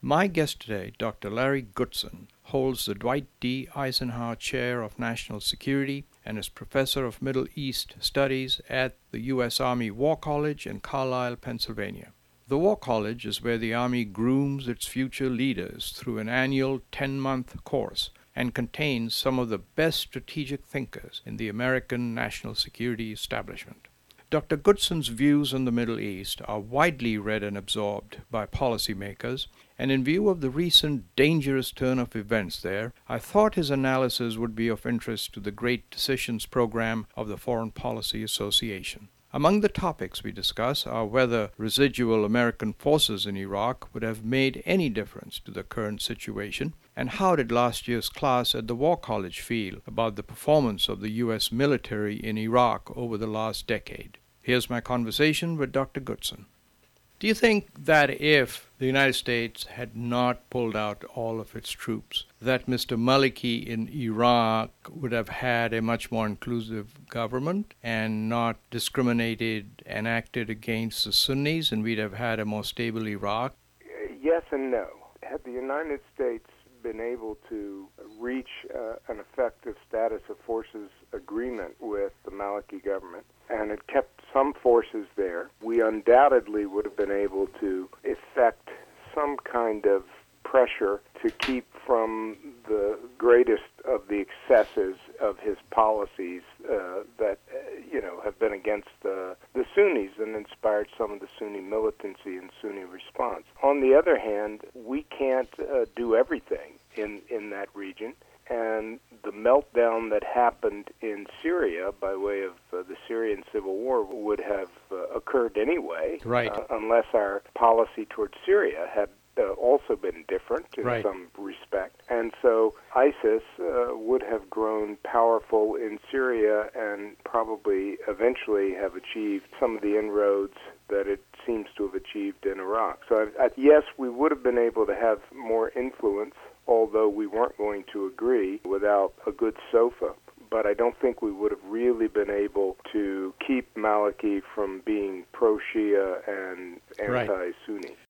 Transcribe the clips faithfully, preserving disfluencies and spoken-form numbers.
My guest today, Doctor Larry Goodson, holds the Dwight D. Eisenhower Chair of National Security and is Professor of Middle East Studies at the U S. Army War College in Carlisle, Pennsylvania. The War College is where the Army grooms its future leaders through an annual ten-month course and contains some of the best strategic thinkers in the American national security establishment. Doctor Goodson's views on the Middle East are widely read and absorbed by policymakers, and in view of the recent dangerous turn of events there, I thought his analysis would be of interest to the Great Decisions program of the Foreign Policy Association. Among the topics we discuss are whether residual American forces in Iraq would have made any difference to the current situation, and how did last year's class at the War College feel about the performance of the U S military in Iraq over the last decade. Here's my conversation with Doctor Goodson. Do you think that if the United States had not pulled out all of its troops, that Mister Maliki in Iraq would have had a much more inclusive government and not discriminated and acted against the Sunnis, and we'd have had a more stable Iraq? Yes and no. Had the United States been able to reach uh, an effective status of forces agreement with the Maliki government, and it kept some forces there, we undoubtedly would have been able to effect some kind of pressure to keep from the greatest of the excesses of his policies uh, that, uh, you know, have been against uh, the Sunnis and inspired some of the Sunni militancy and Sunni response. On the other hand, we can't uh, do everything in, in that region. And the meltdown that happened in Syria by way of uh, the Syrian civil war would have uh, occurred anyway, right. uh, unless our policy towards Syria had uh, also been different in right. some respect. And so ISIS uh, would have grown powerful in Syria and probably eventually have achieved some of the inroads that it seems to have achieved in Iraq. So I, I, yes, we would have been able to have more influence, although we weren't going to agree without a good sofa. But I don't think we would have really been able to keep Maliki from being pro-Shia and anti-Sunni. Right.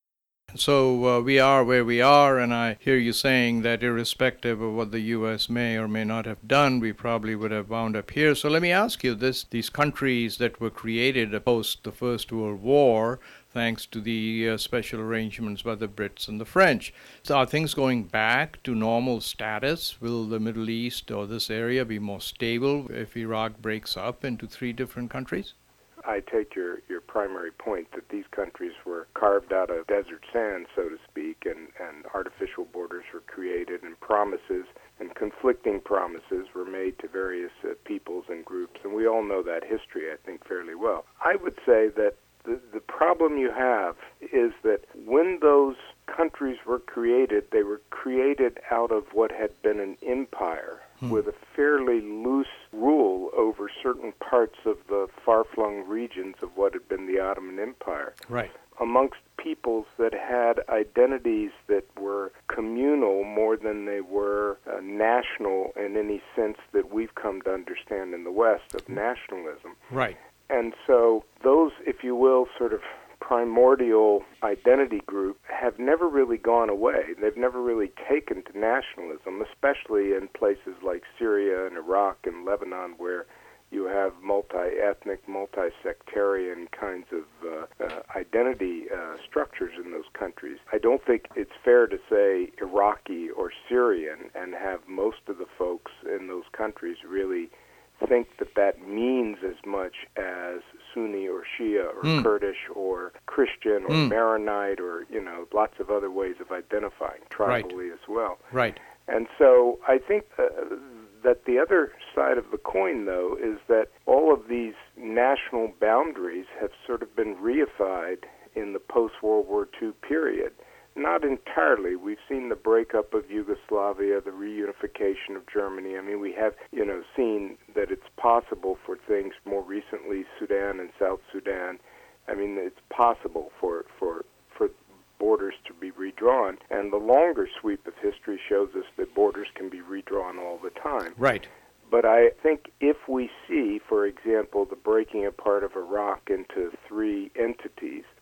So uh, we are where we are, and I hear you saying that irrespective of what the U S may or may not have done, we probably would have wound up here. So let me ask you this. These countries that were created post the First World War, thanks to the uh, special arrangements by the Brits and the French. So are things going back to normal status? Will the Middle East or this area be more stable if Iraq breaks up into three different countries? I take your, your primary point that these countries were carved out of desert sand, so to speak, and, and artificial borders were created, and promises and conflicting promises were made to various uh, peoples and groups. And we all know that history, I think, fairly well. I would say that the, the problem you have is that when those countries were created, they were created out of what had been an empire hmm. with a fairly loose rule over certain parts of the far-flung regions of what had been the Ottoman Empire. Right. Amongst peoples that had identities that were communal more than they were uh, national in any sense that we've come to understand in the West of nationalism. Right. And so those, if you will, sort of primordial identity group have never really gone away. They've never really taken to nationalism, especially in places like Syria and Iraq and Lebanon, where you have multi-ethnic, multi-sectarian kinds of uh, uh, identity uh, structures in those countries. I don't think it's fair to say Iraqi or Syrian and have most of the folks in those countries really think that that means as much as Sunni or Shia or mm. Kurdish or Christian or mm. Maronite or, you know, lots of other ways of identifying tribally right. as well. Right. And so I think uh, that the other side of the coin, though, is that all of these national boundaries have sort of been reified in the post-World War Two period. Not entirely. We've seen the breakup of Yugoslavia, the reunification of Germany. I mean, we have, you know, seen that it's possible for things more recently, Sudan and South Sudan. I mean, it's possible for for for borders to be redrawn. And the longer sweep of history shows us that borders can be redrawn all the time. Right. But I think if we see, for example, the breaking apart of Iraq into three entities,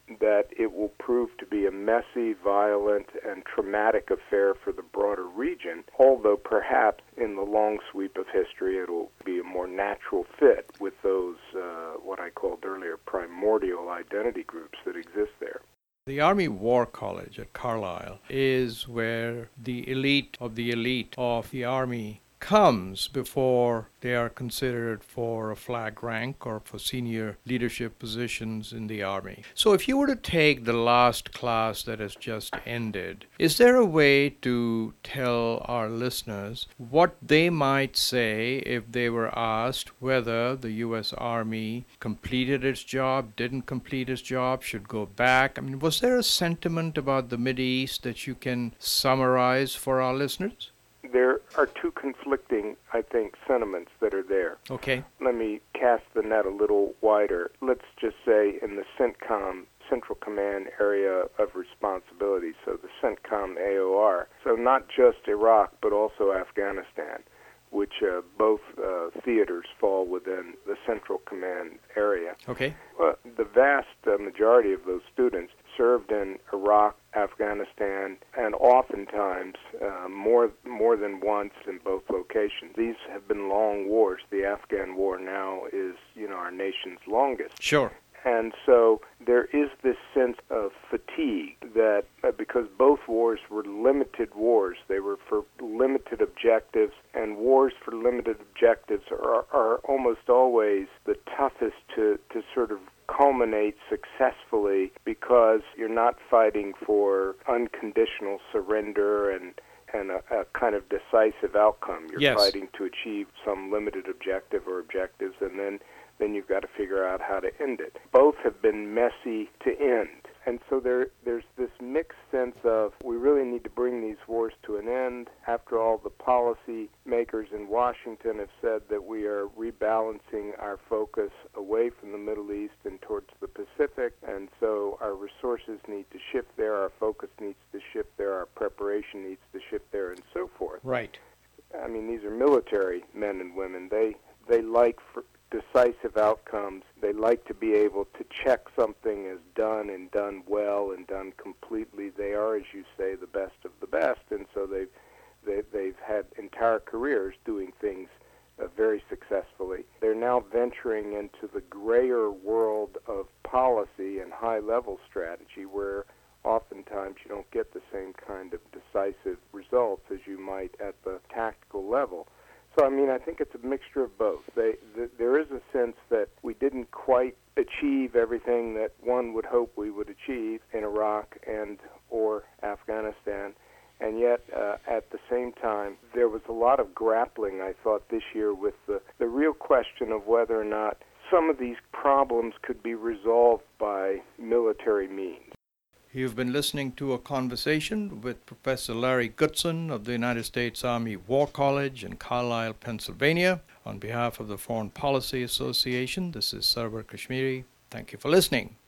that it will prove to be a messy, violent, and traumatic affair for the broader region, although perhaps in the long sweep of history it'll be a more natural fit with those, uh, what I called earlier, primordial identity groups that exist there. The Army War College at Carlisle is where the elite of the elite of the Army comes before they are considered for a flag rank or for senior leadership positions in the Army. So if you were to take the last class that has just ended, is there a way to tell our listeners what they might say if they were asked whether the U S Army completed its job, didn't complete its job, should go back? I mean, was there a sentiment about the Mideast that you can summarize for our listeners? There are two conflicting, I think, sentiments that are there. Okay. Let me cast the net a little wider. Let's just say in the CENTCOM, Central Command area of responsibility, so the CENTCOM A O R. So not just Iraq, but also Afghanistan, which uh, both uh, theaters fall within the Central Command area. Okay. Well, the vast uh, majority of those students served in Iraq, Afghanistan, and oftentimes uh, more more than once in both locations. These have been long wars. The Afghan war now is, you know, our nation's longest. Sure. And so there is this sense of fatigue that uh, because both wars were limited wars, they were for limited objectives, and wars for limited objectives are, are almost always the toughest to, to sort of culminate successfully because you're not fighting for unconditional surrender and and a, a kind of decisive outcome. You're yes. fighting to achieve some limited objective or objectives, and then then you've got to figure out how to end it. Both have been messy to end. And so there, there's this mixed sense of we really need to bring these wars to an end. After all, the policy makers in Washington have said that we are rebalancing our focus away from the Middle East and towards the Pacific, and so our resources need to shift there, our focus needs to shift there, our preparation needs to shift there, and so forth. Right. I mean, these are military men and women. They, they like... For, decisive outcomes. They like to be able to check something as done and done well and done completely. They are, as you say, the best of the best, and so they've they, they've had entire careers doing things uh, very successfully. They're now venturing into the grayer world of policy and high-level strategy, where oftentimes you don't get the same kind of decisive results as you might at the tactical level. So, I mean, I think it's a mixture of both. They, the, there is a sense that we didn't quite achieve everything that one would hope we would achieve in Iraq and or Afghanistan, and yet uh, at the same time, there was a lot of grappling, I thought, this year with the, the real question of whether or not some of these problems could be resolved by military means. You've been listening to a conversation with Professor Larry Goodson of the United States Army War College in Carlisle, Pennsylvania. On behalf of the Foreign Policy Association, this is Sarwar Kashmiri. Thank you for listening.